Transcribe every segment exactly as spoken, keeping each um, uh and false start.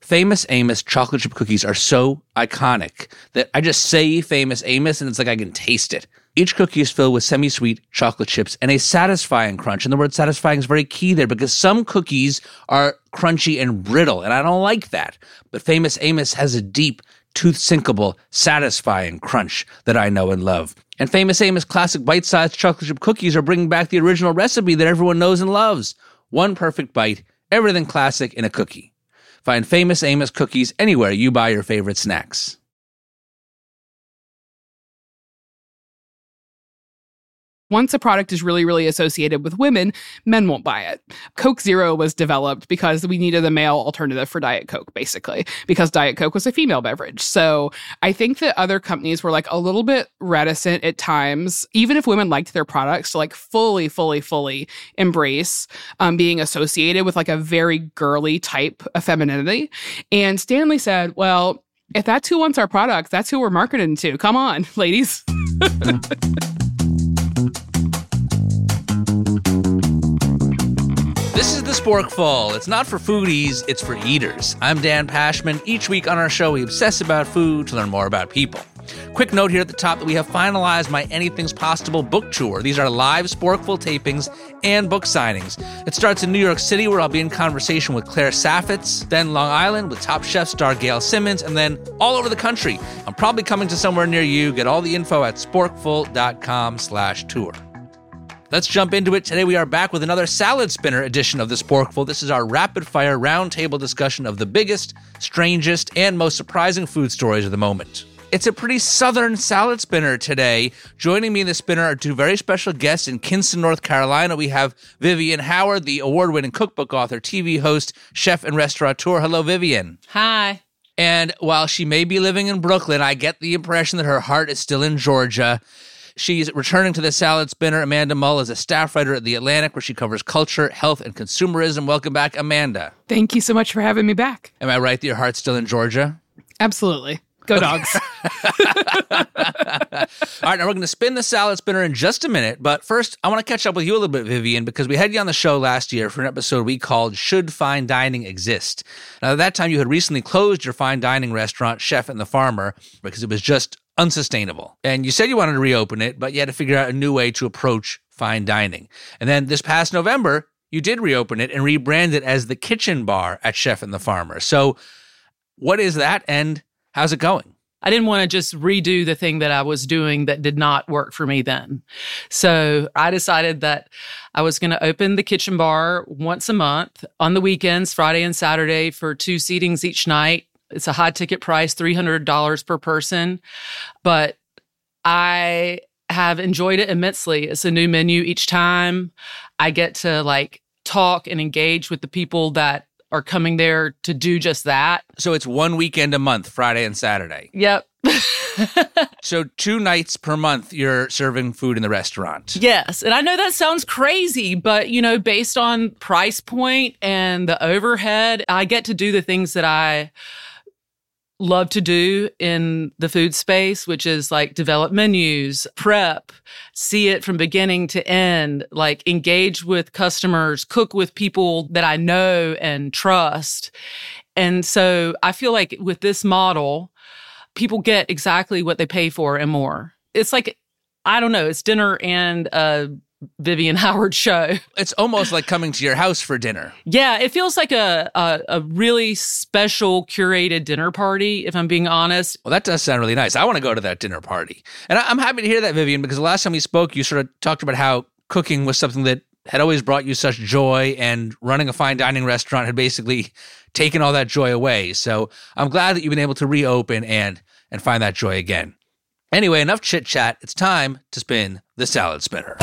Famous Amos chocolate chip cookies are so iconic that I just say Famous Amos and it's like I can taste it. Each cookie is filled with semi-sweet chocolate chips and a satisfying crunch. And the word satisfying is very key there because some cookies are crunchy and brittle, and I don't like that. But Famous Amos has a deep, tooth-sinkable, satisfying crunch that I know and love. And Famous Amos classic bite-sized chocolate chip cookies are bringing back the original recipe that everyone knows and loves. One perfect bite, everything classic in a cookie. Find Famous Amos cookies anywhere you buy your favorite snacks. Once a product is really, really associated with women, men won't buy it. Coke Zero was developed because we needed a male alternative for Diet Coke, basically, because Diet Coke was a female beverage. So I think that other companies were like a little bit reticent at times, even if women liked their products, to like fully, fully, fully embrace um, being associated with like a very girly type of femininity. And Stanley said, well, if that's who wants our products, that's who we're marketing to. Come on, ladies. This is the Sporkful. It's not for foodies, it's for eaters. I'm Dan Pashman. Each week on our show, we obsess about food to learn more about people. Quick note here at the top that we have finalized my Anything's Possible book tour. These are live Sporkful tapings and book signings. It starts in New York City, where I'll be in conversation with Claire Saffitz, then Long Island with Top Chef star Gail Simmons, and then all over the country. I'm probably coming to somewhere near you. Get all the info at sporkful.com slash tour. Let's jump into it. Today we are back with another Salad Spinner edition of the Sporkful. This is our rapid-fire roundtable discussion of the biggest, strangest, and most surprising food stories of the moment. It's a pretty southern salad spinner today. Joining me in the spinner are two very special guests in Kinston, North Carolina. We have Vivian Howard, the award-winning cookbook author, T V host, chef, and restaurateur. Hello, Vivian. Hi. And while she may be living in Brooklyn, I get the impression that her heart is still in Georgia. She's returning to the Salad Spinner. Amanda Mull is a staff writer at The Atlantic, where she covers culture, health, and consumerism. Welcome back, Amanda. Thank you so much for having me back. Am I right that your heart's still in Georgia? Absolutely. Go dogs. All right, now we're going to spin the Salad Spinner in just a minute. But first, I want to catch up with you a little bit, Vivian, because we had you on the show last year for an episode we called Should Fine Dining Exist? Now, at that time, you had recently closed your fine dining restaurant, Chef and the Farmer, because it was just unsustainable. And you said you wanted to reopen it, but you had to figure out a new way to approach fine dining. And then this past November, you did reopen it and rebrand it as the Kitchen Bar at Chef and the Farmer. So what is that, and how's it going? I didn't want to just redo the thing that I was doing that did not work for me then. So I decided that I was going to open the Kitchen Bar once a month on the weekends, Friday and Saturday, for two seatings each night. It's a high ticket price, three hundred dollars per person. But I have enjoyed it immensely. It's a new menu each time. I get to like talk and engage with the people that are coming there to do just that. So it's one weekend a month, Friday and Saturday. Yep. So two nights per month, you're serving food in the restaurant. Yes. And I know that sounds crazy, but, you know, based on price point and the overhead, I get to do the things that I love to do in the food space, which is like develop menus, prep, see it from beginning to end, like engage with customers, cook with people that I know and trust. And so I feel like with this model, people get exactly what they pay for and more. It's like, I don't know, it's dinner and a Vivian Howard show. It's almost like coming to your house for dinner. Yeah, it feels like a, a a really special curated dinner party, if I'm being honest. Well, that does sound really nice. I want to go to that dinner party. And I, I'm happy to hear that, Vivian, because the last time we spoke, you sort of talked about how cooking was something that had always brought you such joy, and running a fine dining restaurant had basically taken all that joy away. So I'm glad that you've been able to reopen and and find that joy again. Anyway, enough chit-chat. It's time to spin the Salad Spinner.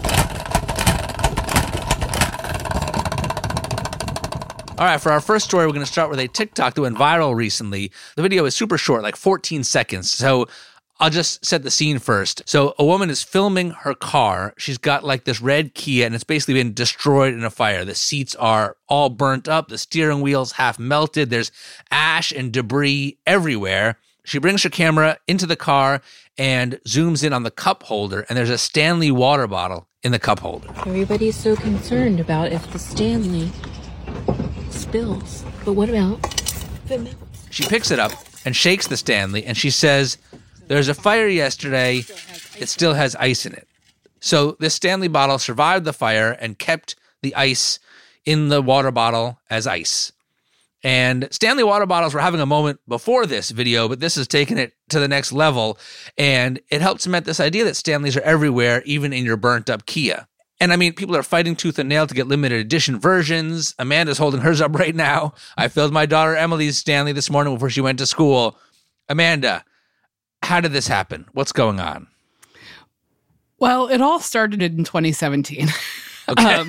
All right, for our first story, we're going to start with a TikTok that went viral recently. The video is super short, like fourteen seconds. So I'll just set the scene first. So a woman is filming her car. She's got like this red Kia, and it's basically been destroyed in a fire. The seats are all burnt up. The steering wheel's half melted. There's ash and debris everywhere. She brings her camera into the car and zooms in on the cup holder, and there's a Stanley water bottle in the cup holder. Everybody's so concerned about if the Stanley spills. But what about She picks it up and shakes the Stanley, and she says, "There's a fire yesterday. It still has ice in it." So this Stanley bottle survived the fire and kept the ice in the water bottle as ice. And Stanley water bottles were having a moment before this video, but this has taken it to the next level. And it helped cement this idea that Stanleys are everywhere, even in your burnt up Kia. And I mean, people are fighting tooth and nail to get limited edition versions. Amanda's holding hers up right now. I filled my daughter Emily's Stanley this morning before she went to school. Amanda, how did this happen? What's going on? Well, it all started in twenty seventeen. Okay. um,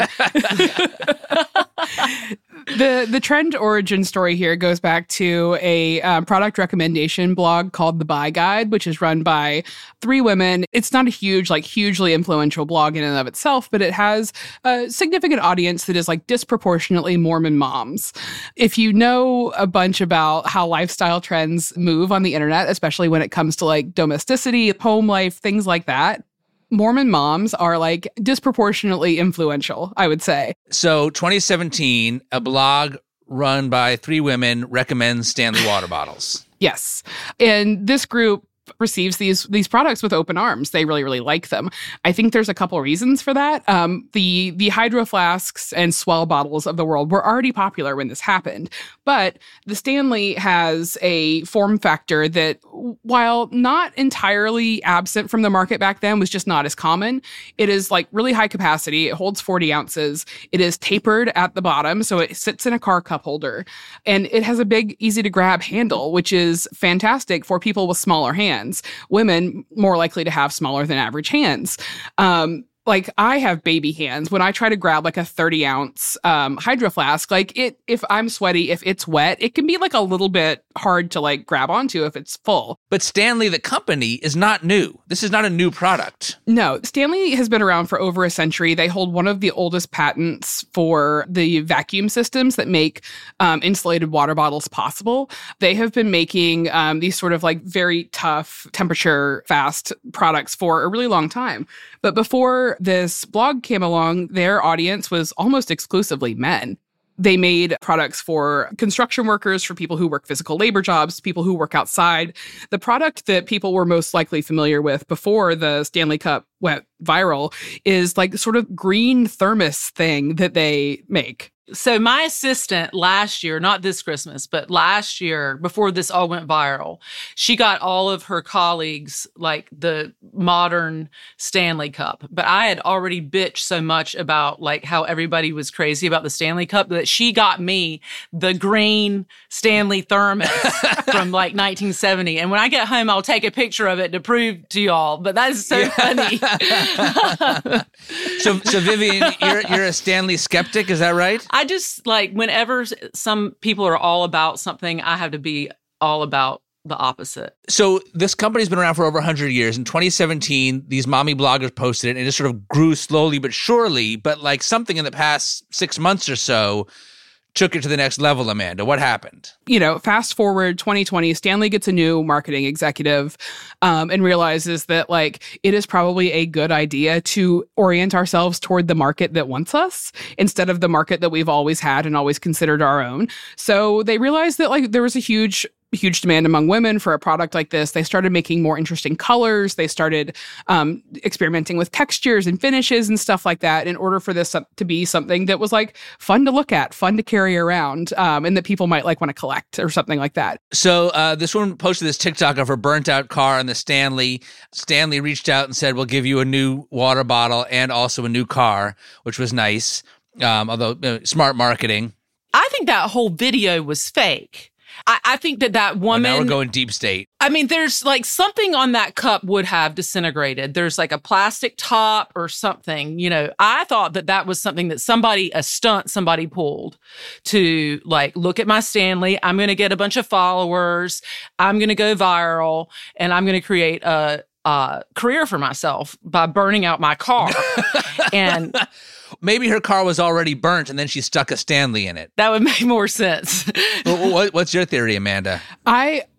the the trend origin story here goes back to a um, product recommendation blog called The Buy Guide, which is run by three women. It's not a huge, like hugely influential blog in and of itself, but it has a significant audience that is like disproportionately Mormon moms. If you know a bunch about how lifestyle trends move on the internet, especially when it comes to like domesticity, home life, things like that, Mormon moms are like disproportionately influential, I would say. So twenty seventeen, a blog run by three women recommends Stanley water bottles. Yes. And this group receives these these products with open arms. They really, really like them. I think there's a couple reasons for that. Um, the the hydro flasks and swell bottles of the world were already popular when this happened. But the Stanley has a form factor that, while not entirely absent from the market back then, was just not as common. It is like really high capacity. It holds forty ounces. It is tapered at the bottom, so it sits in a car cup holder. And it has a big, easy to grab handle, which is fantastic for people with smaller hands. Women more likely to have smaller than average hands. Um, like I have baby hands. When I try to grab like a thirty ounce um, hydro flask, like it, if I'm sweaty, if it's wet, it can be like a little bit hard to like grab onto if it's full. But Stanley, the company, is not new. This is not a new product. No, Stanley has been around for over a century. They hold one of the oldest patents for the vacuum systems that make um, insulated water bottles possible. They have been making um, these sort of like very tough, temperature fast products for a really long time. But before this blog came along, their audience was almost exclusively men. They made products for construction workers, for people who work physical labor jobs, people who work outside. The product that people were most likely familiar with before the Stanley Cup went viral is like sort of green thermos thing that they make. So my assistant last year, not this Christmas, but last year, before this all went viral, she got all of her colleagues like the modern Stanley Cup. But I had already bitched so much about like how everybody was crazy about the Stanley Cup that she got me the green Stanley thermos from like nineteen seventy. And when I get home, I'll take a picture of it to prove to y'all. But that's so yeah. funny. so, so Vivian, you're you're a Stanley skeptic, is that right? I just like whenever some people are all about something, I have to be all about the opposite. So this company's been around for over one hundred years. In twenty seventeen, these mommy bloggers posted it, and it just sort of grew slowly but surely. But like something in the past six months or so took it to the next level, Amanda. What happened? You know, fast forward twenty twenty, Stanley gets a new marketing executive um, and realizes that, like, it is probably a good idea to orient ourselves toward the market that wants us instead of the market that we've always had and always considered our own. So they realized that, like, there was a huge huge demand among women for a product like this. They started making more interesting colors. They started um, experimenting with textures and finishes and stuff like that in order for this to be something that was like fun to look at, fun to carry around, um, and that people might like want to collect or something like that. So uh, this woman posted this TikTok of her burnt out car and the Stanley. Stanley reached out and said, we'll give you a new water bottle and also a new car, which was nice, um, although uh, smart marketing. I think that whole video was fake. I, I think that that woman... Well, now we're going deep state. I mean, there's like something on that cup would have disintegrated. There's like a plastic top or something, you know. I thought that that was something that somebody, a stunt somebody pulled to like, look at my Stanley. I'm going to get a bunch of followers. I'm going to go viral and I'm going to create a, a career for myself by burning out my car. And... Maybe her car was already burnt and then she stuck a Stanley in it. That would make more sense. what, what's your theory, Amanda? I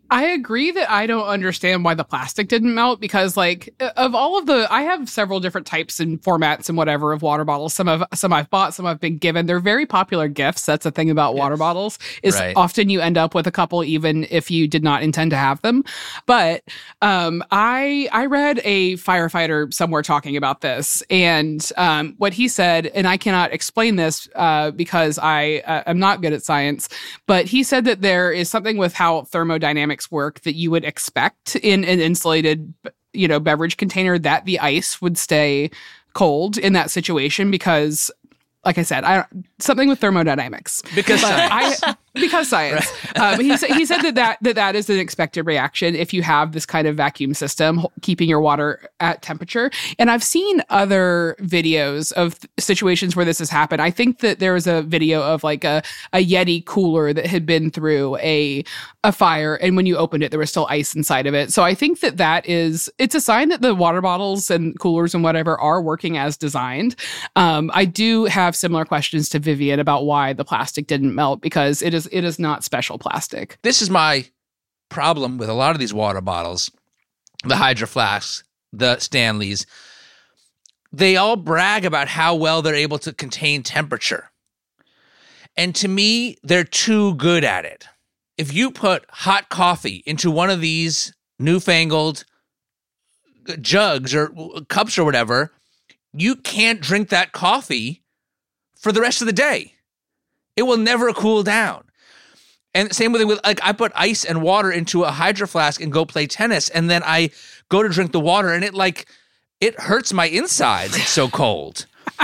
I agree that I don't understand why the plastic didn't melt because, like, of all of the, I have several different types and formats and whatever of water bottles. Some of some I've bought, some I've been given. They're very popular gifts. That's the thing about water bottles is Right. often you end up with a couple even if you did not intend to have them. But um, I I read a firefighter somewhere talking about this, and um, what he said, and I cannot explain this uh, because I uh, am not good at science, but he said that there is something with how thermodynamics work that you would expect in an insulated, you know, beverage container that the ice would stay cold in that situation because, like I said, I something with thermodynamics Because science. I, because science. Right. um, he said he said that, that that that is an expected reaction if you have this kind of vacuum system keeping your water at temperature. And I've seen other videos of th- situations where this has happened. I think that there was a video of like a, a Yeti cooler that had been through a a fire, and when you opened it, there was still ice inside of it. So I think that that is it's a sign that the water bottles and coolers and whatever are working as designed. Um, I do have similar questions to Vivian about why the plastic didn't melt because it is it is not special plastic. This is my problem with a lot of these water bottles, the Hydro Flasks, the Stanleys. They all brag about how well they're able to contain temperature. And to me, they're too good at it. If you put hot coffee into one of these newfangled jugs or cups or whatever, you can't drink that coffee for the rest of the day. It will never cool down. And same with, with like I put ice and water into a Hydro Flask and go play tennis, and then I go to drink the water, and it like it hurts my insides. It's so cold.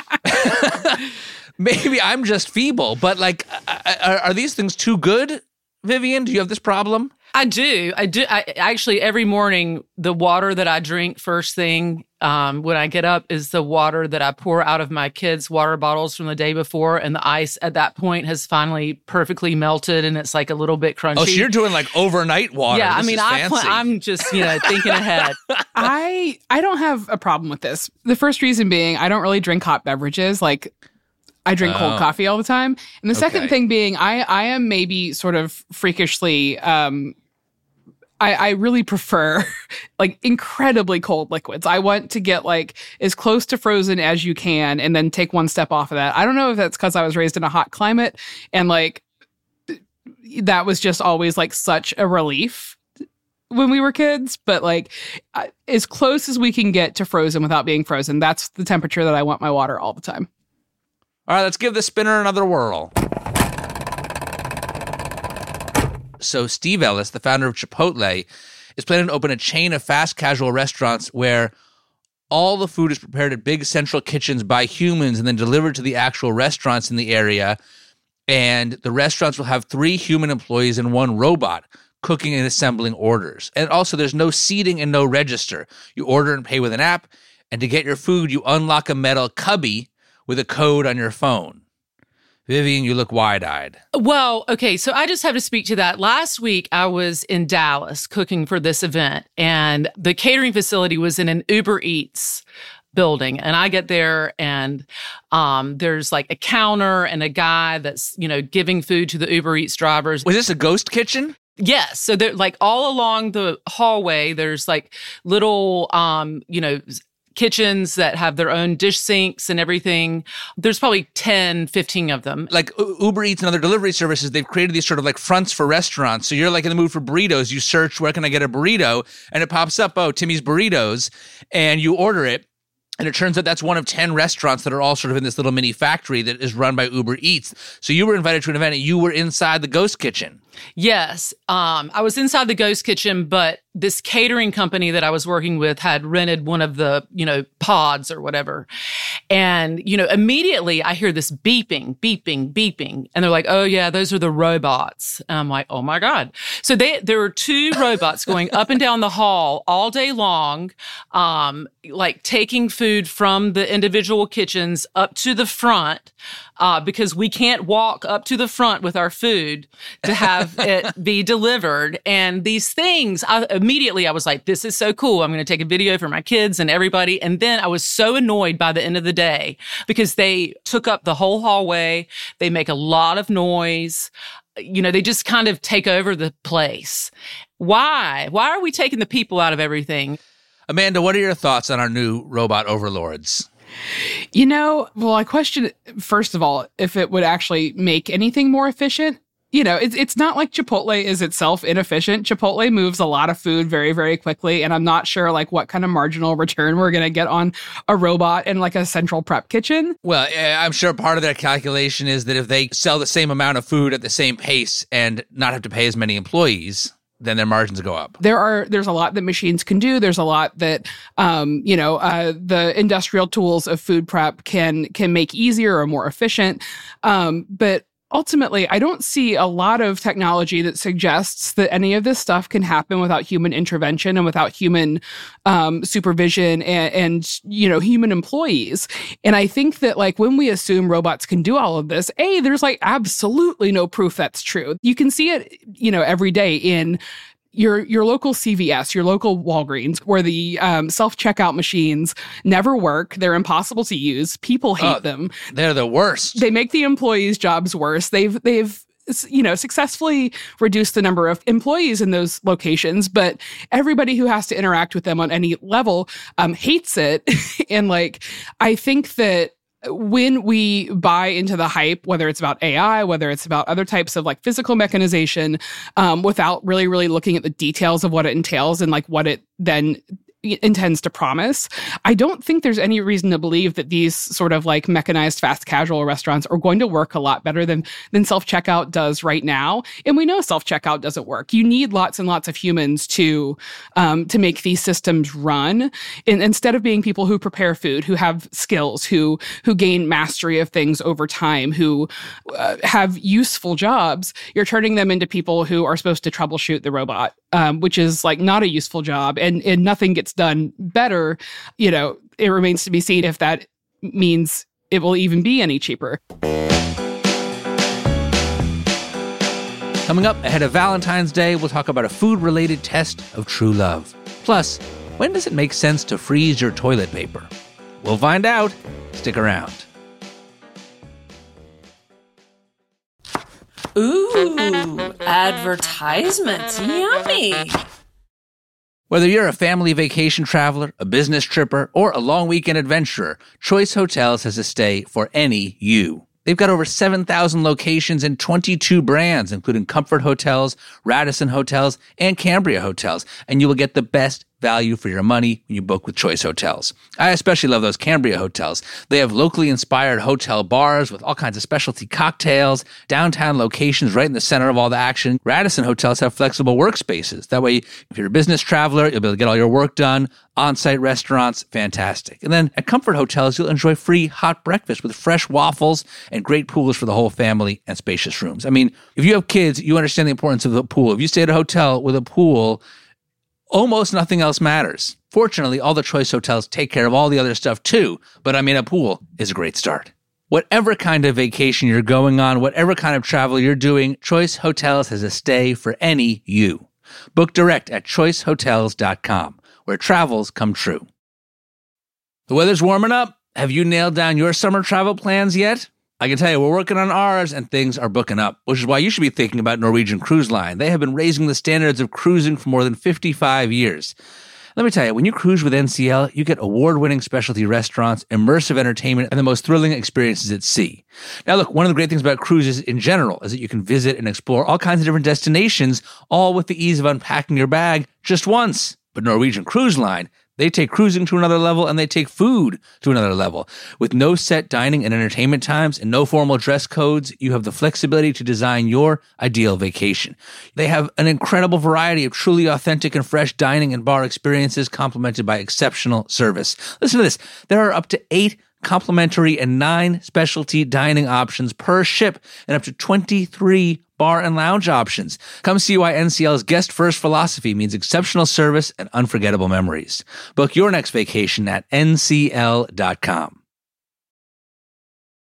Maybe I'm just feeble, but like, are, are these things too good, Vivian? Do you have this problem? I do. I do. I actually every morning the water that I drink first thing um, when I get up is the water that I pour out of my kids' water bottles from the day before, and the ice at that point has finally perfectly melted, and it's like a little bit crunchy. Oh, so you're doing like overnight water. Yeah, This I mean, is I fancy. pl- I'm just you know thinking ahead. I I don't have a problem with this. The first reason being I don't really drink hot beverages. Like I drink Oh. cold coffee all the time. And the second Okay. thing being I I am maybe sort of freakishly um I, I really prefer like incredibly cold liquids. I want to get like as close to frozen as you can and then take one step off of that. I don't know if that's because I was raised in a hot climate and like that was just always like such a relief when we were kids. But like I- as close as we can get to frozen without being frozen, that's the temperature that I want my water all the time. All right, let's give the spinner another whirl. So Steve Ellis, the founder of Chipotle, is planning to open a chain of fast casual restaurants where all the food is prepared at big central kitchens by humans and then delivered to the actual restaurants in the area. And the restaurants will have three human employees and one robot cooking and assembling orders. And also there's no seating and no register. You order and pay with an app. And to get your food, you unlock a metal cubby with a code on your phone. Vivian, you look wide-eyed. Well, okay, so I just have to speak to that. Last week, I was in Dallas cooking for this event, and the catering facility was in an Uber Eats building. And I get there, and um, there's like a counter and a guy that's, you know, giving food to the Uber Eats drivers. Was this a ghost kitchen? Yes. So they're like all along the hallway, there's like little, um, you know, kitchens that have their own dish sinks and everything. There's probably ten, fifteen of them. Like U- Uber Eats and other delivery services, they've created these sort of like fronts for restaurants. So you're like in the mood for burritos. You search, where can I get a burrito? And it pops up, oh, Timmy's Burritos. And you order it. And it turns out that's one of ten restaurants that are all sort of in this little mini factory that is run by Uber Eats. So you were invited to an event and you were inside the ghost kitchen. Yes. Um, I was inside the ghost kitchen, but this catering company that I was working with had rented one of the, you know, pods or whatever. And, you know, immediately I hear this beeping, beeping, beeping. And they're like, oh, yeah, those are the robots. And I'm like, oh, my God. So they, there were two robots going up and down the hall all day long, um, like taking food from the individual kitchens up to the front. Uh, because we can't walk up to the front with our food to have it be delivered. And these things, I, immediately I was like, this is so cool. I'm going to take a video for my kids and everybody. And then I was so annoyed by the end of the day because they took up the whole hallway. They make a lot of noise. you know, they just kind of take over the place. Why? Why are we taking the people out of everything? Amanda, what are your thoughts on our new robot overlords? You know, well, I question, first of all, if it would actually make anything more efficient. You know, it's it's not like Chipotle is itself inefficient. Chipotle moves a lot of food very, very quickly. And I'm not sure like what kind of marginal return we're going to get on a robot in like a central prep kitchen. Well, I'm sure part of their calculation is that if they sell the same amount of food at the same pace and not have to pay as many employees, then their margins go up. There are, there's a lot that machines can do. There's a lot that, um, you know, uh, the industrial tools of food prep can, can make easier or more efficient. Um, but ultimately, I don't see a lot of technology that suggests that any of this stuff can happen without human intervention and without human um, supervision and, and, you know, human employees. And I think that, like, when we assume robots can do all of this, A, there's, like, absolutely no proof that's true. You can see it, you know, every day in your your local C V S, your local Walgreens, where the um, self-checkout machines never work. They're impossible to use. People hate oh, them. They're the worst. They make the employees' jobs worse. They've they've you know successfully reduced the number of employees in those locations, but everybody who has to interact with them on any level um, hates it. And like, I think that when we buy into the hype, whether it's about A I, whether it's about other types of like physical mechanization, um, without really, really looking at the details of what it entails and like what it then intends to promise, I don't think there's any reason to believe that these sort of like mechanized fast casual restaurants are going to work a lot better than than self-checkout does right now. And we know self-checkout doesn't work. You need lots and lots of humans to um, to make these systems run. And instead of being people who prepare food, who have skills, who who gain mastery of things over time, who uh, have useful jobs, you're turning them into people who are supposed to troubleshoot the robot, um, which is like not a useful job, and and nothing gets done better. You know, it remains to be seen if that means it will even be any cheaper. Coming up ahead of Valentine's Day, we'll talk about a food-related test of true love. Plus, when does it make sense to freeze your toilet paper? We'll find out. Stick around. Ooh, advertisements. Yummy. Whether you're a family vacation traveler, a business tripper, or a long weekend adventurer, Choice Hotels has a stay for any you. They've got over seven thousand locations and twenty-two brands, including Comfort Hotels, Radisson Hotels, and Cambria Hotels, and you will get the best value for your money when you book with Choice Hotels. I especially love those Cambria hotels. They have locally inspired hotel bars with all kinds of specialty cocktails, downtown locations right in the center of all the action. Radisson hotels have flexible workspaces. That way, if you're a business traveler, you'll be able to get all your work done. On-site restaurants, fantastic. And then at Comfort Hotels, you'll enjoy free hot breakfast with fresh waffles and great pools for the whole family and spacious rooms. I mean, if you have kids, you understand the importance of the pool. If you stay at a hotel with a pool, almost nothing else matters. Fortunately, all the Choice Hotels take care of all the other stuff too, but I mean, a pool is a great start. Whatever kind of vacation you're going on, whatever kind of travel you're doing, Choice Hotels has a stay for any you. Book direct at choice hotels dot com, where travels come true. The weather's warming up. Have you nailed down your summer travel plans yet? I can tell you, we're working on ours and things are booking up, which is why you should be thinking about Norwegian Cruise Line. They have been raising the standards of cruising for more than fifty-five years. Let me tell you, when you cruise with N C L, you get award-winning specialty restaurants, immersive entertainment, and the most thrilling experiences at sea. Now look, one of the great things about cruises in general is that you can visit and explore all kinds of different destinations, all with the ease of unpacking your bag just once. But Norwegian Cruise Line, they take cruising to another level and they take food to another level. With no set dining and entertainment times and no formal dress codes, you have the flexibility to design your ideal vacation. They have an incredible variety of truly authentic and fresh dining and bar experiences complemented by exceptional service. Listen to this. There are up to eight complimentary and nine specialty dining options per ship and up to twenty-three bar and lounge options. Come see why N C L's guest first philosophy means exceptional service and unforgettable memories. Book your next vacation at N C L dot com.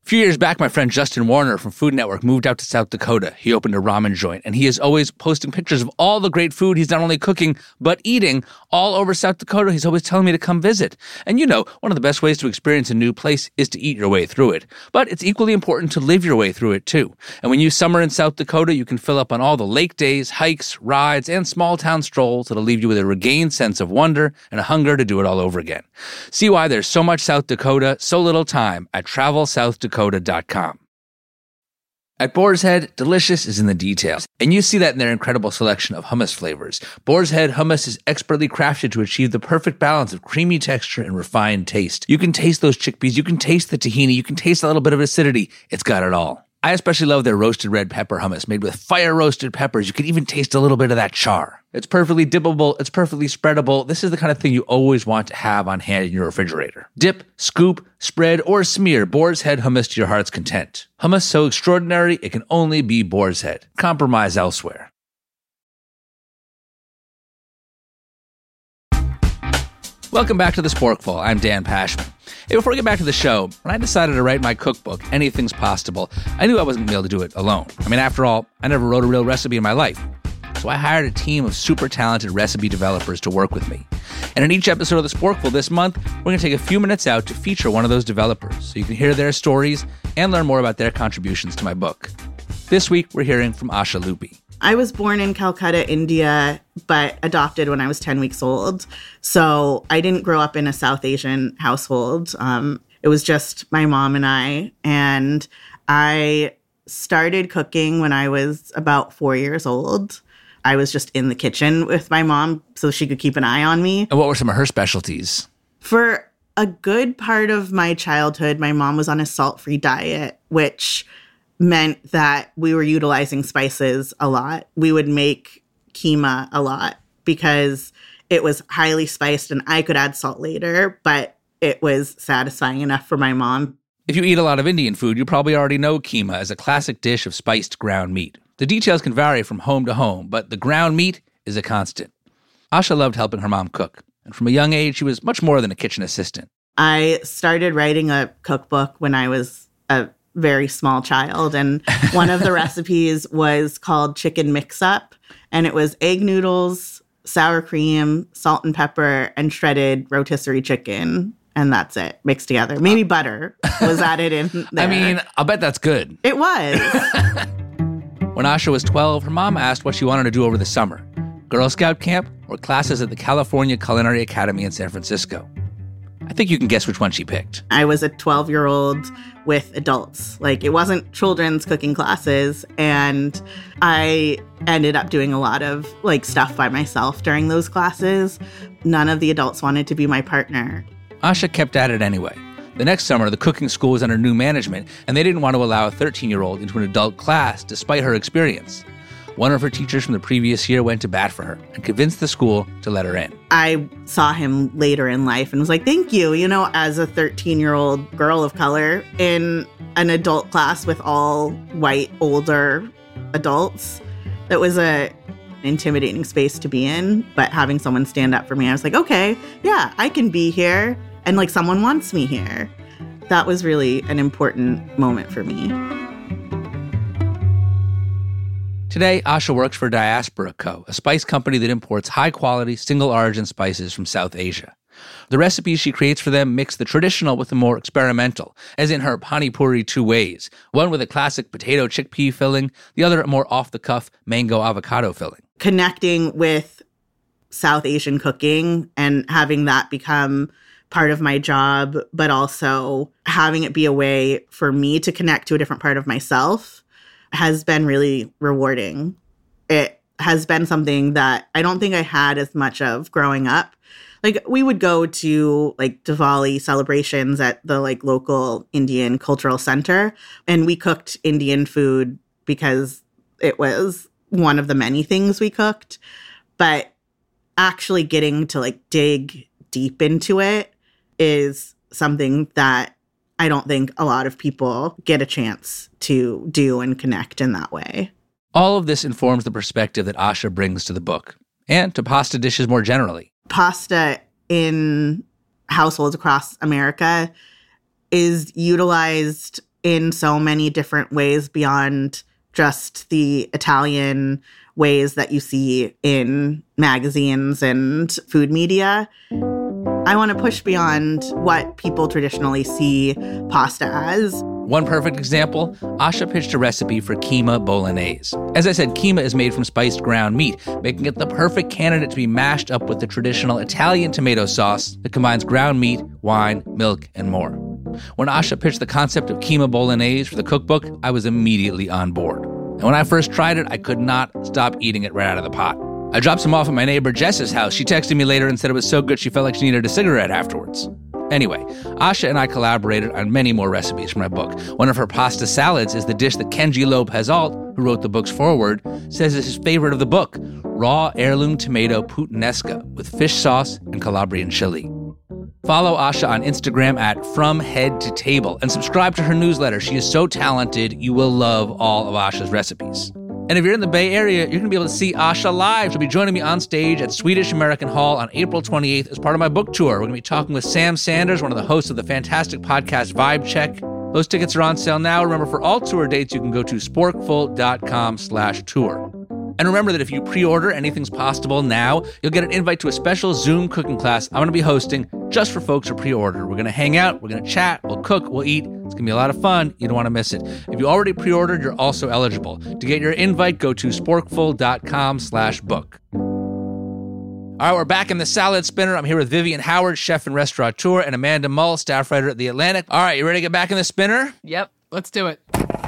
A few years back, my friend Justin Warner from Food Network moved out to South Dakota. He opened a ramen joint, and he is always posting pictures of all the great food he's not only cooking, but eating all over South Dakota. He's always telling me to come visit. And you know, one of the best ways to experience a new place is to eat your way through it. But it's equally important to live your way through it, too. And when you summer in South Dakota, you can fill up on all the lake days, hikes, rides, and small-town strolls that'll leave you with a regained sense of wonder and a hunger to do it all over again. See why there's so much South Dakota, so little time at travel south dakota dot com. At Boar's Head, delicious is in the details, and you see that in their incredible selection of hummus flavors. Boar's Head hummus is expertly crafted to achieve the perfect balance of creamy texture and refined taste. You can taste those chickpeas, you can taste the tahini, you can taste a little bit of acidity. It's got it all. I especially love their roasted red pepper hummus made with fire-roasted peppers. You can even taste a little bit of that char. It's perfectly dippable. It's perfectly spreadable. This is the kind of thing you always want to have on hand in your refrigerator. Dip, scoop, spread, or smear Boar's Head hummus to your heart's content. Hummus so extraordinary, it can only be Boar's Head. Compromise elsewhere. Welcome back to The Sporkful. I'm Dan Pashman. Hey, before we get back to the show, when I decided to write my cookbook, Anything's Possible, I knew I wasn't going to be able to do it alone. I mean, after all, I never wrote a real recipe in my life. So I hired a team of super talented recipe developers to work with me. And in each episode of The Sporkful this month, we're going to take a few minutes out to feature one of those developers so you can hear their stories and learn more about their contributions to my book. This week, we're hearing from Asha Lupi. I was born in Calcutta, India, but adopted when I was ten weeks old. So I didn't grow up in a South Asian household. Um, it was just my mom and I. And I started cooking when I was about four years old. I was just in the kitchen with my mom so she could keep an eye on me. And what were some of her specialties? For a good part of my childhood, my mom was on a salt-free diet, which meant that we were utilizing spices a lot. We would make keema a lot because it was highly spiced and I could add salt later, but it was satisfying enough for my mom. If you eat a lot of Indian food, you probably already know keema as a classic dish of spiced ground meat. The details can vary from home to home, but the ground meat is a constant. Asha loved helping her mom cook, and from a young age, she was much more than a kitchen assistant. I started writing a cookbook when I was a very small child, and one of the recipes was called Chicken Mix-Up, and it was egg noodles, sour cream, salt and pepper, and shredded rotisserie chicken, and that's it, mixed together. Maybe butter was added in there. I mean, I'll bet that's good. It was. When Asha was twelve, her mom asked what she wanted to do over the summer. Girl Scout camp or classes at the California Culinary Academy in San Francisco. I think you can guess which one she picked. I was a twelve-year-old with adults. Like, it wasn't children's cooking classes, and I ended up doing a lot of, like, stuff by myself during those classes. None of the adults wanted to be my partner. Asha kept at it anyway. The next summer, the cooking school was under new management, and they didn't want to allow a thirteen-year-old into an adult class despite her experience. One of her teachers from the previous year went to bat for her and convinced the school to let her in. I saw him later in life and was like, thank you. You know, as a thirteen-year-old girl of color in an adult class with all white, older adults, that was a intimidating space to be in. But having someone stand up for me, I was like, okay, yeah, I can be here. And like, someone wants me here. That was really an important moment for me. Today, Asha works for Diaspora Co., a spice company that imports high-quality, single-origin spices from South Asia. The recipes she creates for them mix the traditional with the more experimental, as in her Pani Puri two ways, one with a classic potato chickpea filling, the other a more off-the-cuff mango avocado filling. Connecting with South Asian cooking and having that become part of my job, but also having it be a way for me to connect to a different part of myself has been really rewarding. It has been something that I don't think I had as much of growing up. Like, we would go to like Diwali celebrations at the like local Indian cultural center, and we cooked Indian food because it was one of the many things we cooked. But actually getting to like dig deep into it is something that I don't think a lot of people get a chance to do and connect in that way. All of this informs the perspective that Asha brings to the book, and to pasta dishes more generally. Pasta in households across America is utilized in so many different ways beyond just the Italian ways that you see in magazines and food media. I want to push beyond what people traditionally see pasta as. One perfect example, Asha pitched a recipe for keema bolognese. As I said, keema is made from spiced ground meat, making it the perfect candidate to be mashed up with the traditional Italian tomato sauce that combines ground meat, wine, milk, and more. When Asha pitched the concept of keema bolognese for the cookbook, I was immediately on board. And when I first tried it, I could not stop eating it right out of the pot. I dropped some off at my neighbor Jess's house. She texted me later and said it was so good she felt like she needed a cigarette afterwards. Anyway, Asha and I collaborated on many more recipes for my book. One of her pasta salads is the dish that Kenji Lopez-Alt, who wrote the book's foreword, says is his favorite of the book, raw heirloom tomato puttanesca with fish sauce and Calabrian chili. Follow Asha on Instagram at From Head to Table and subscribe to her newsletter. She is so talented, you will love all of Asha's recipes. And if you're in the Bay Area, you're going to be able to see Asha live. She'll be joining me on stage at Swedish American Hall on April twenty-eighth as part of my book tour. We're going to be talking with Sam Sanders, one of the hosts of the fantastic podcast Vibe Check. Those tickets are on sale now. Remember, for all tour dates, you can go to sporkful.com slash tour. And remember that if you pre-order Anything's Possible now, you'll get an invite to a special Zoom cooking class I'm going to be hosting just for folks who pre-order. We're going to hang out, we're going to chat, we'll cook, we'll eat. It's going to be a lot of fun. You don't want to miss it. If you already pre-ordered, you're also eligible. To get your invite, go to sporkful.com slash book. All right, we're back in the Salad Spinner. I'm here with Vivian Howard, chef and restaurateur, and Amanda Mull, staff writer at The Atlantic. All right, you ready to get back in the spinner? Yep, let's do it.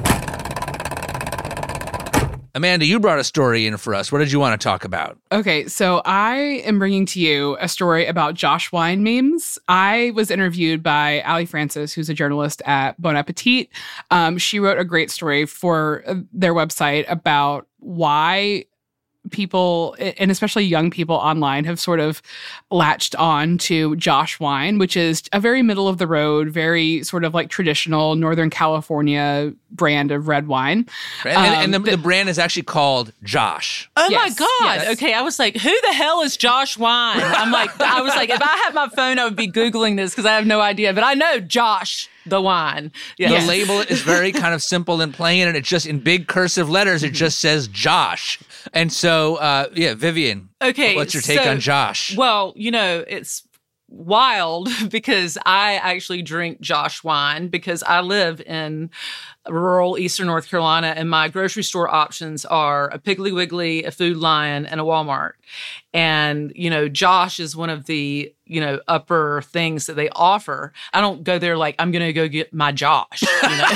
Amanda, you brought a story in for us. What did you want to talk about? Okay, so I am bringing to you a story about Josh Wine memes. I was interviewed by Ali Francis, who's a journalist at Bon Appetit. Um, she wrote a great story for their website about why people, and especially young people online, have sort of latched on to Josh Wine, which is a very middle of the road, very sort of like traditional Northern California brand of red wine. And, um, and the, the, the brand is actually called Josh. Oh yes, my God. yes. Okay. I was like, who the hell is Josh Wine? I'm like, I was like, if I had my phone, I would be Googling this because I have no idea. But I know Josh, the wine. Yes. The label is very kind of simple and plain, and it's just in big cursive letters, it just says Josh. And so, uh, yeah, Vivian, okay, what's your take so, on Josh? Well, you know, it's wild because I actually drink Josh Wine because I live in rural Eastern North Carolina, and my grocery store options are a Piggly Wiggly, a Food Lion, and a Walmart. And, you know, Josh is one of the, you know, upper things that they offer. I don't go there like, I'm going to go get my Josh, you know.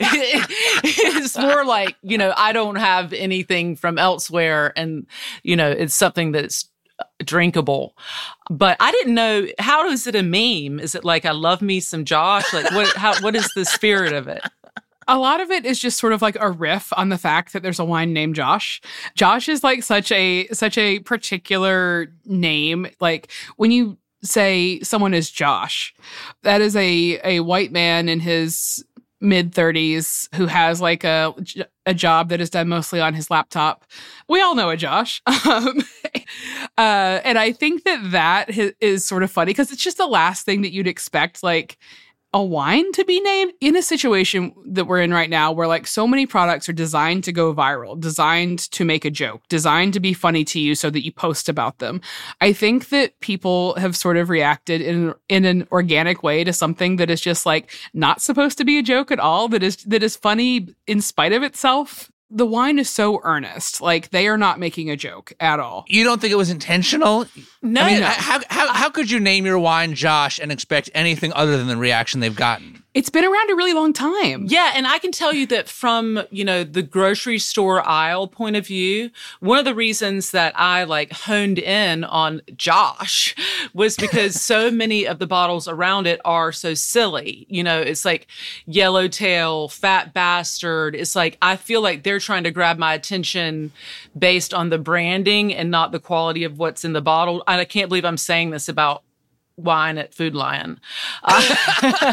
It's more like, you know, I don't have anything from elsewhere, and, you know, it's something that's drinkable. But I didn't know, how is it a meme? Is it like, I love me some Josh? Like, what, how, what is the spirit of it? A lot of it is just sort of like a riff on the fact that there's a wine named Josh. Josh is like such a such a particular name. Like when you say someone is Josh, that is a a white man in his mid thirties who has like a a job that is done mostly on his laptop. We all know a Josh. Um, uh, and I think that that is sort of funny because it's just the last thing that you'd expect, like a wine to be named in a situation that we're in right now where like so many products are designed to go viral, designed to make a joke, designed to be funny to you so that you post about them. I think that people have sort of reacted in in an organic way to something that is just like not supposed to be a joke at all, that is that is funny in spite of itself. The wine is so earnest. Like, they are not making a joke at all. You don't think it was intentional? No. I mean, no. how, how, how could you name your wine Josh and expect anything other than the reaction they've gotten? It's been around a really long time. Yeah, and I can tell you that from, you know, the grocery store aisle point of view, one of the reasons that I like honed in on Josh was because so many of the bottles around it are so silly. You know, it's like Yellowtail, Fat Bastard. It's like, I feel like they're trying to grab my attention based on the branding and not the quality of what's in the bottle. And I can't believe I'm saying this about wine at Food Lion. Uh,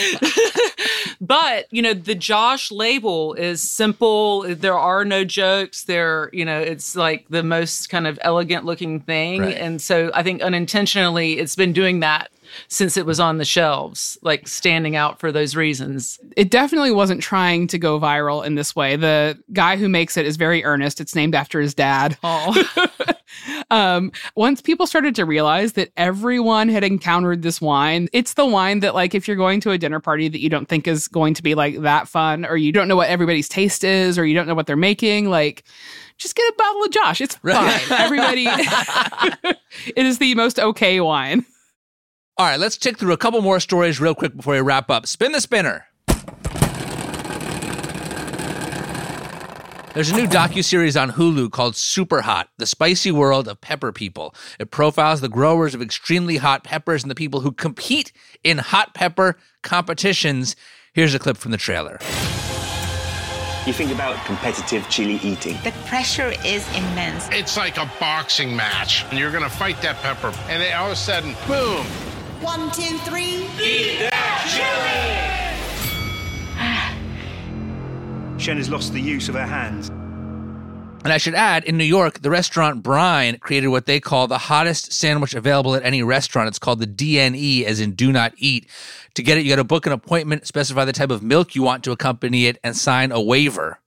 but, you know, the Josh label is simple. There are no jokes. There, you know, it's like the most kind of elegant looking thing. Right. And so I think unintentionally it's been doing that since it was on the shelves, like standing out for those reasons. It definitely wasn't trying to go viral in this way. The guy who makes it is very earnest. It's named after his dad. Oh. um, once people started to realize that everyone had encountered this wine, it's the wine that, like, if you're going to a dinner party that you don't think is going to be like that fun, or you don't know what everybody's taste is, or you don't know what they're making, like, just get a bottle of Josh. It's Right. fine. Everybody, it is the most okay wine. All right, let's tick through a couple more stories real quick before we wrap up. Spin the spinner. There's a new docuseries on Hulu called Super Hot, The Spicy World of Pepper People. It profiles the growers of extremely hot peppers and the people who compete in hot pepper competitions. Here's a clip from the trailer. You think about competitive chili eating. The pressure is immense. It's like a boxing match. And you're going to fight that pepper. And then all of a sudden, boom. One, two, three. Eat that chili! Shen has lost the use of her hands. And I should add, in New York, the restaurant Brine created what they call the hottest sandwich available at any restaurant. It's called the D N E, as in do not eat. To get it, you got to book an appointment, specify the type of milk you want to accompany it, and sign a waiver.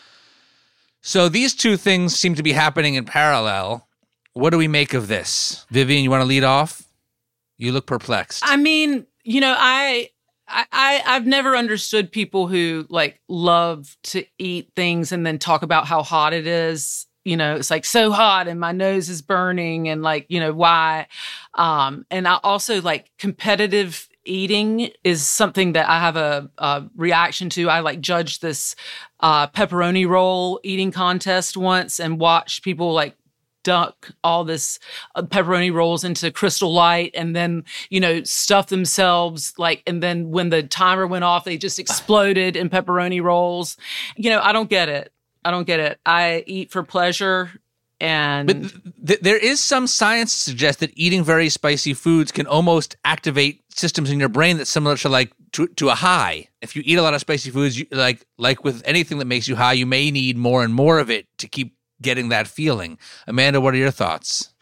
So these two things seem to be happening in parallel. What do we make of this? Vivian, you want to lead off? You look perplexed. I mean, you know, I... I, I've never understood people who like love to eat things and then talk about how hot it is. You know, it's like so hot and my nose is burning and like, you know, why? Um, and I also like competitive eating is something that I have a, a reaction to. I like judged this uh, pepperoni roll eating contest once and watched people like dunk all this uh, pepperoni rolls into Crystal Light and then, you know, stuff themselves like, and then when the timer went off, they just exploded in pepperoni rolls. You know, I don't get it. I don't get it. I eat for pleasure. And But th- th- there is some science to suggest that eating very spicy foods can almost activate systems in your brain that's similar to like to, to a high. If you eat a lot of spicy foods, you, like like with anything that makes you high, you may need more and more of it to keep getting that feeling. Amanda, what are your thoughts?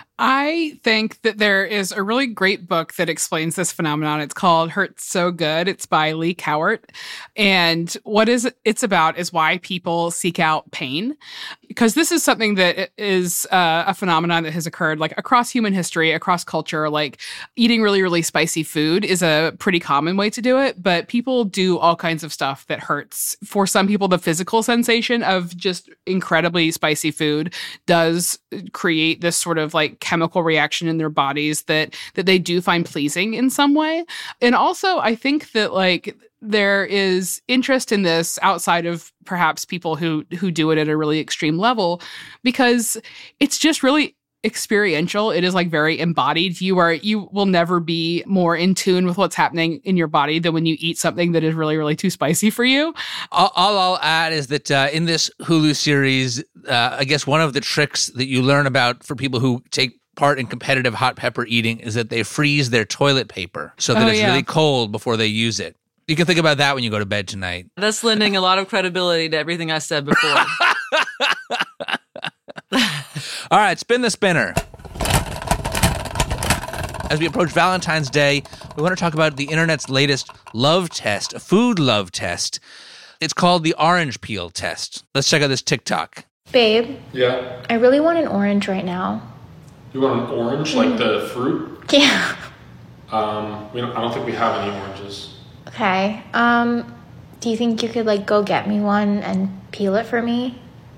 I think that there is a really great book that explains this phenomenon. It's called Hurt So Good. It's by Lee Cowart. And what is it's about is why people seek out pain. Because this is something that is uh, a phenomenon that has occurred like across human history, across culture. Like eating really, really spicy food is a pretty common way to do it. But people do all kinds of stuff that hurts. For some people, the physical sensation of just incredibly spicy food does create this sort of like chemical reaction in their bodies that that they do find pleasing in some way. And also, I think that like there is interest in this outside of perhaps people who who do it at a really extreme level, because it's just really experiential. It is like very embodied. You are you will never be more in tune with what's happening in your body than when you eat something that is really, really too spicy for you. All, all I'll add is that uh, in this Hulu series, uh, I guess one of the tricks that you learn about for people who take part in competitive hot pepper eating is that they freeze their toilet paper so that Oh, it's yeah. really cold before they use it. You can think about that when you go to bed tonight. that's lending a lot of credibility to everything I said before. All right, spin the spinner. As we approach Valentine's Day, we want to talk about the internet's latest love test, a food love test. It's called the orange peel test. Let's check out this TikTok. Babe, Yeah. I really want an orange right now. You want an orange, like the fruit? Yeah. Um, we don't, I don't think we have any oranges. Okay. Um, do you think you could like go get me one and peel it for me?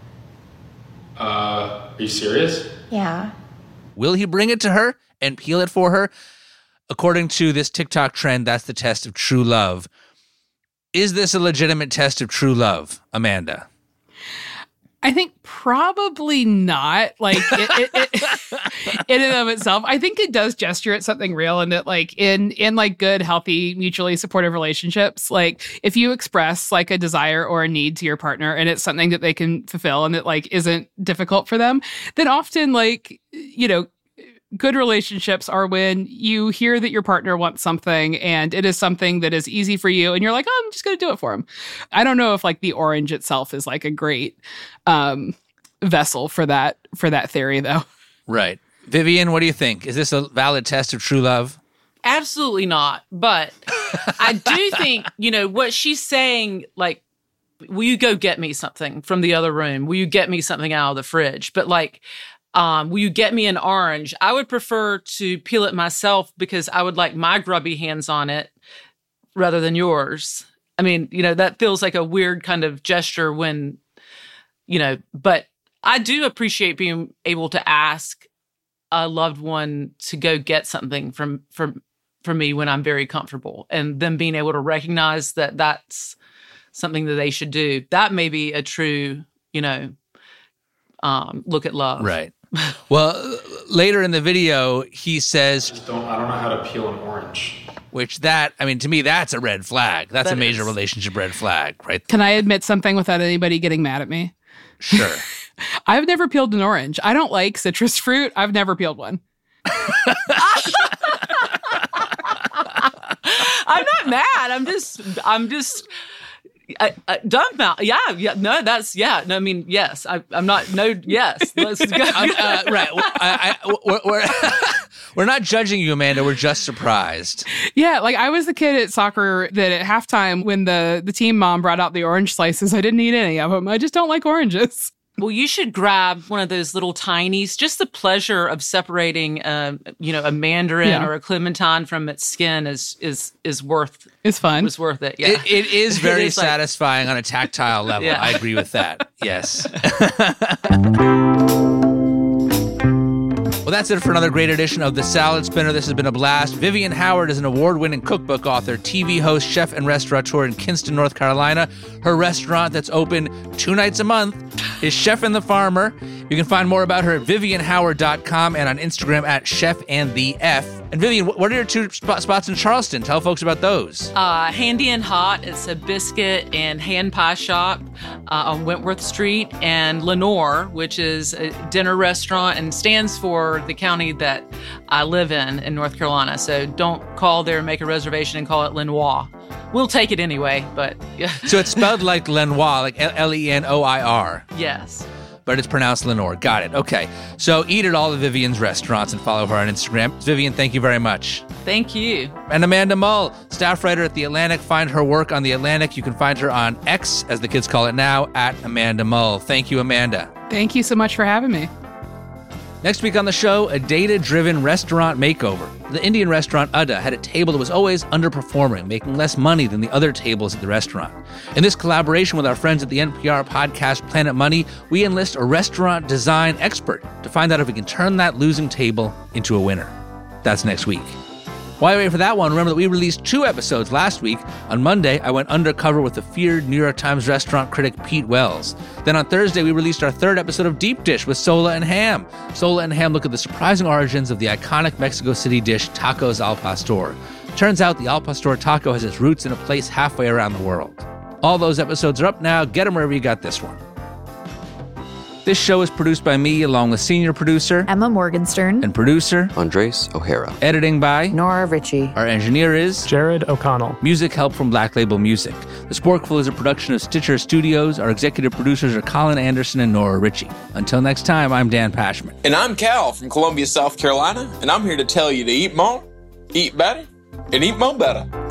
Uh, are you serious? Yeah. Will he bring it to her and peel it for her? According to this TikTok trend, that's the test of true love. Is this a legitimate test of true love, Amanda? I think probably not. Like it, it, it, in and of itself, I think it does gesture at something real, and that like in in like good, healthy, mutually supportive relationships, like if you express like a desire or a need to your partner, and it's something that they can fulfill, and it like isn't difficult for them, then often like you know. Good relationships are when you hear that your partner wants something and it is something that is easy for you and you're like, oh, I'm just going to do it for him. I don't know if like the orange itself is like a great um, vessel for that for that theory, though. Right. Vivian, what do you think? Is this a valid test of true love? Absolutely not. But I do think, you know, what she's saying, like, will you go get me something from the other room? Will you get me something out of the fridge? But like, um, will you get me an orange? I would prefer to peel it myself because I would like my grubby hands on it rather than yours. I mean, you know, that feels like a weird kind of gesture when, you know, but I do appreciate being able to ask a loved one to go get something from, from, from me when I'm very comfortable, and them being able to recognize that that's something that they should do. That may be a true, you know, um, look at love. Right. Well, later in the video, he says, I just don't, I don't know how to peel an orange. Which that, I mean, to me, that's a red flag. That's That a major is. relationship red flag, right? Can I admit something without anybody getting mad at me? Sure. I've never peeled an orange. I don't like citrus fruit. I've never peeled one. I'm not mad. I'm just, I'm just, I, I, dumbfounded. Yeah, yeah, no, that's, yeah, no, I mean, yes, I, I'm not, no, yes, let's go. I'm, uh, right. I, I, we're, we're, we're not judging you, Amanda. We're just surprised. Yeah, like I was the kid at soccer that at halftime when the, the team mom brought out the orange slices, I didn't eat any of them. I just don't like oranges. Well, you should grab one of those little tinies. Just the pleasure of separating, um, you know, a mandarin Yeah. or a clementine from its skin is is is worth. It's fun. It's worth it. Yeah, It, it is very It is like- satisfying on a tactile level. Yeah. I agree with that. Yes. Well, that's it for another great edition of The Salad Spinner. This has been a blast. Vivian Howard is an award-winning cookbook author, T V host, chef, and restaurateur in Kinston, North Carolina. Her restaurant that's open two nights a month is Chef and the Farmer. You can find more about her at vivian howard dot com and on Instagram at Chef and the F. And Vivian, what are your two spot- spots in Charleston? Tell folks about those. Uh, Handy and Hot. It's a biscuit and hand pie shop uh, on Wentworth Street, and Lenore, which is a dinner restaurant and stands for the county that I live in in North Carolina. So don't call there and make a reservation and call it Lenoir. We'll take it anyway, but yeah. So it's spelled like Lenoir, like L E N O I R. Yes. But it's pronounced Lenore. Got it. Okay. So eat at all of Vivian's restaurants and follow her on Instagram. Vivian, thank you very much. Thank you. And Amanda Mull, staff writer at The Atlantic. Find her work on The Atlantic. You can find her on X, as the kids call it now, at Amanda Mull. Thank you, Amanda. Thank you so much for having me. Next week on the show, a data-driven restaurant makeover. The Indian restaurant Udda had a table that was always underperforming, making less money than the other tables at the restaurant. In this collaboration with our friends at the N P R podcast Planet Money, we enlist a restaurant design expert to find out if we can turn that losing table into a winner. That's next week. While you wait for that one, remember that we released two episodes last week. On Monday, I went undercover with the feared New York Times restaurant critic Pete Wells. Then on Thursday, we released our third episode of Deep Dish with Sola and Ham. Sola and Ham look at the surprising origins of the iconic Mexico City dish Tacos al Pastor. Turns out the al pastor taco has its roots in a place halfway around the world. All those episodes are up now. Get them wherever you got this one. This show is produced by me, along with senior producer Emma Morgenstern and producer Andres O'Hara. Editing by Nora Ritchie. Our engineer is Jared O'Connell. Music help from Black Label Music. The Sporkful is a production of Stitcher Studios. Our executive producers are Colin Anderson and Nora Ritchie. Until next time, I'm Dan Pashman. And I'm Cal from Columbia, South Carolina, and I'm here to tell you to eat more, eat better, and eat more better.